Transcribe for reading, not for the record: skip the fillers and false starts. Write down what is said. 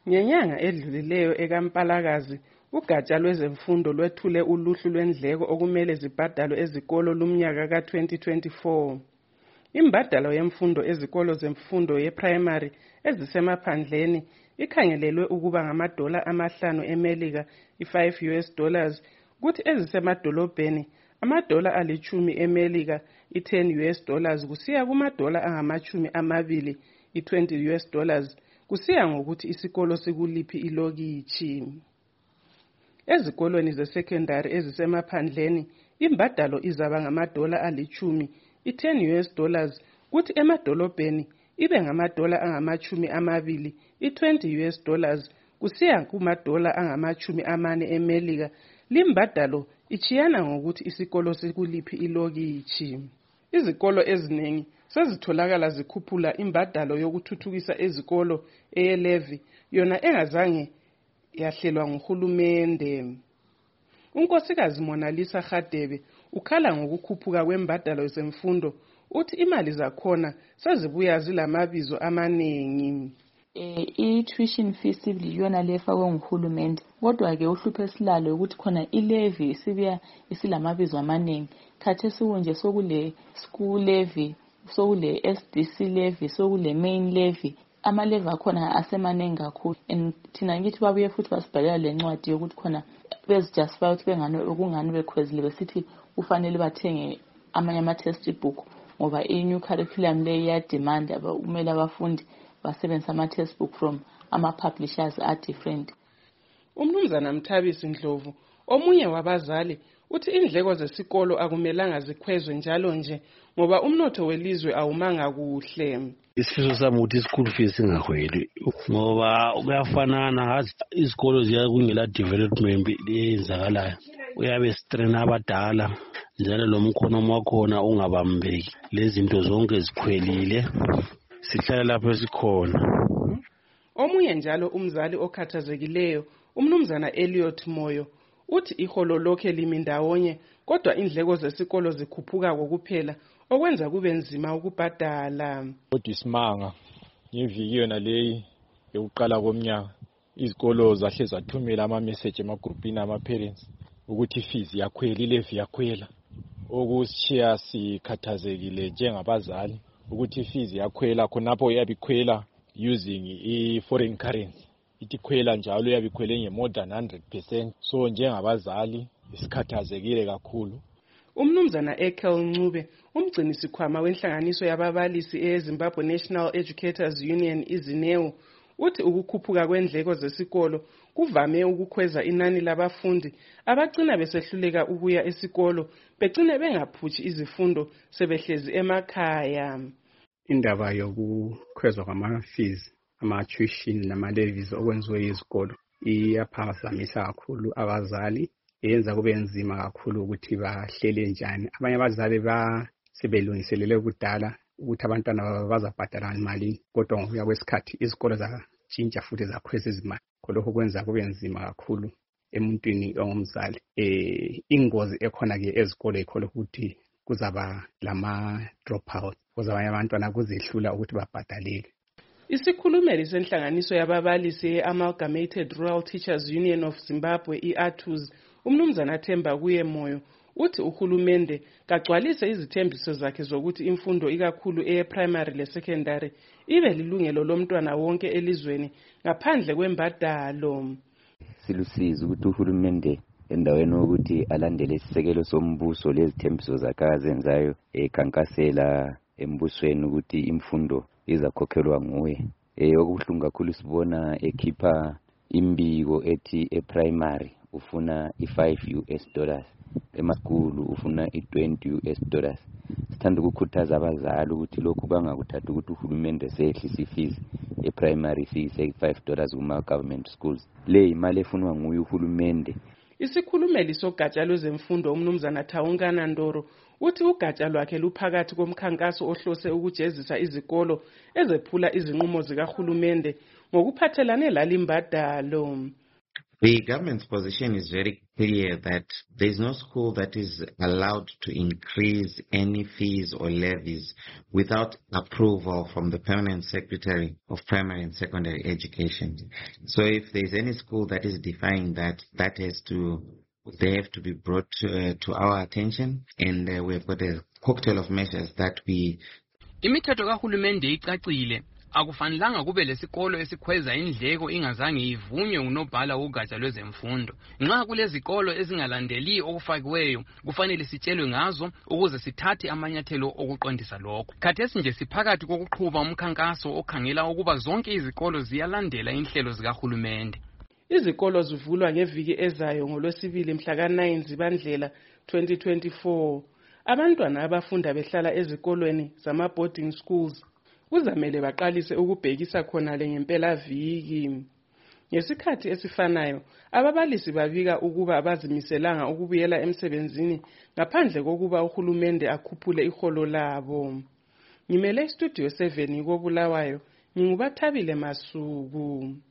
Ngenyanga edlulileyo eKaMpalakazi, ugatsha lwezemfundo lwethule uluhlu lwendleko okumele zibhadalwe ezikolo lumnyaka ka-2024. Imbadalo yemfundo ezikolo zemfundo yeprayimari ezisemaphandleni ikhangelelwe ukuba $5 eMelika, $5 US, kuthi ezisemadolobheni $10 eMelika, $10 US, kusiya $20 $20 US, kusiya ngokuthi isikolo sikuliphi ilokitshi. Ezikolweni zesekondari ezisemaphandleni, imbadalo izaba $10, $10 US, kuthi emadolobheni ibe $20, $20 US, kusiya $40 eMelika. Limbadalo ichiyana ngokuthi isikolo sikuliphi ilokitshi. Izikolo eziningi sezitholakala zikhuphula imbadalo yokuthuthukisa ezikolo eyelevi yona engazange yahlelwa nguhulumende. Unkosikazi Monalisa Hadebe ukhala ngokukhuphuka kwembadalo zemfundo, uthi imali zakhona sezibuya zilamabizo amaningi. I-tuition fee sibili yona lefakwe nguhulumende, kodwa ke uhlupho esilalo ukuthi khona ilevy isibuya isilamabizo amaningi. Khathesi kunje sokule school levy, sokule SDC levy, sokule main levy. Ama-levy akhona asemanengi kakhulu, and thina ngithi babuye futhi basibhalela lencwadi yokuthi khona bezijustify ukuthi ukungani bekhwezile besithi kufanele bathenge amanye ama-textbook ngoba i-new curriculum le iyademand kumele abafundi basebenzisa ama-textbook from ama-publishers are-different. Umnumzana Mthabisi Ndlovu, omunye wabazali, uthi indleko zesikolo akumelanga zikhwezwe njalo nje ngoba umnotho welizwe awumanga kuhle. Isifiso sami ukuthi i-school fees ingahweli ngoba kuyafanana izikolo ziyakungela development eyenzakalayo. Uyabe strain abadala njalo lo mkhono wakhona ungabambeki. Lezi zinto zonke zikhwelile. Sihlala lapho esikhona. Omunye njalo umzali okhathazekileyo, umnumzana Elliot Moyo, uthi iholo lokhe limi ndawonye kodwa indleko zesikolo zikhuphuka kokuphela okwenza kube nzima ukubhadala. Kodwa isimanga ngeviki yona leyi yokuqala komnyaka izikolo zahle zathumela ama-message emagrupini ama-parents ukuthi fees yakhwela, ilevy yakhwela. Okushiya sikhathazekile njengabazali ukuthi fees yakhwela, khonapho yabikhwela using i-foreign currency. Ithi khwela njalo yabikhwele nge-more than 100%. So njengabazali isikhathazekile kakhulu. Umnumzana Ekel Ncube, umgcinisikhwama wenhlanganiso yababalisi eZimbabwe National Educators Union iZINEU, uthi ukukhuphuka kwendleko zesikolo kuvame ukukhweza inani labafundi abagcina besehluleka ukuya esikolo begcine bengaphutshi izifundo sebehlezi emakhaya. Indaba yokukhwezwa kwama-fees, ama-tuition nama-levies okwenziwe izikolo iyaphazamisa kakhulu abazali, yenza kube nzima kakhulu ukuthi bahlele njani. Abanye abazali sebelungiselele kudala ukuthi abantwana babo bazabhadala imali, kodwa ngokuya kwesikhathi izikolo zatshintsha futhi zakhweza izimali. Lokho kwenza kube nzima kakhulu emuntwini ongumzali. Ingozi ekhona-ke ezikolo ikhona ukuthi kuzaba lama-dropout, kuze abanye abantwana kuzehlula ukuthi babhadaleke. Isikhulumeli senhlanganiso yababalisi ye-Amalgamated Rural Teachers Union of Zimbabwe, i-ATUZ, umnumzana Themba Kuye Moyo, uthi uhulumende kagcwalise izithembiso zakhe zokuthi imfundo ikakhulu eye-primary le-secondary ibe lilungelo lomntwana wonke elizweni ngaphandle kwembadalo. Silusizi ukuthi uhulumende endaweni ukuthi alandele isisekelo sombuso lezithembiso zakhe azenzayo ekhankasela embusweni ukuthi imfundo izakhokhelwa nguye. Okubuhlungu kakhulu sibona ekhipha imbiko ethi e-primary ufuna i-$5 US, emaskulu ufuna i-$20 US. Sithanda ukukhuthaza abazali ukuthi lokhu bangakuthatha ukuthi uhulumende sehlisa ifees e-primary siyise $5 kuma-government schools. Le imali efunwa nguye uhulumende. Isikhulumeli sogatsha lwezemfundo umnumzana Thawungana Ndoro uthi ugatsha lwakhe luphakathi komkhankaso ohlose ukujezisa izikolo ezephula izinqumo zikahulumende ngokuphathelane lalimbadalo. The government's position is very clear that there is no school that is allowed to increase any fees or levies without approval from the Permanent Secretary of Primary and Secondary Education. So if there is any school that is defying that, they have to be brought to our attention, and we have got a cocktail of measures that we... Imithetho kahulumende icacile. Akufanelanga kube lesikolo esikhweza indleko ingazange ivunywe unobhala wogatsha lwezemfundo. Nxa kulezikolo ezingalandeli okufakiweyo, kufanele sitshelwe ngazo ukuze sithathe amanyathelo okuqondisa lokho. Khathesi nje siphakathi kokuqhuba umkhankaso okhangela ukuba zonke izikolo ziyalandela inhlelo zikahulumende. Izikolo zivulwa ngeviki ezayo ngoLwesibili mhla ka-9 Zibandlela 2024. Abantwana abafunda behlala ezikolweni zama-boarding schools kuzamele baqalise ukubhekisa khonale ngempelaviki. Ngesikhathi esifanayo, ababalisi babika ukuba abazimiselanga ukubuyela emsebenzini ngaphandle kokuba uhulumende akhuphule iholo labo. Ngimele istudio 7 koBulawayo, nginguBathabile Masuku.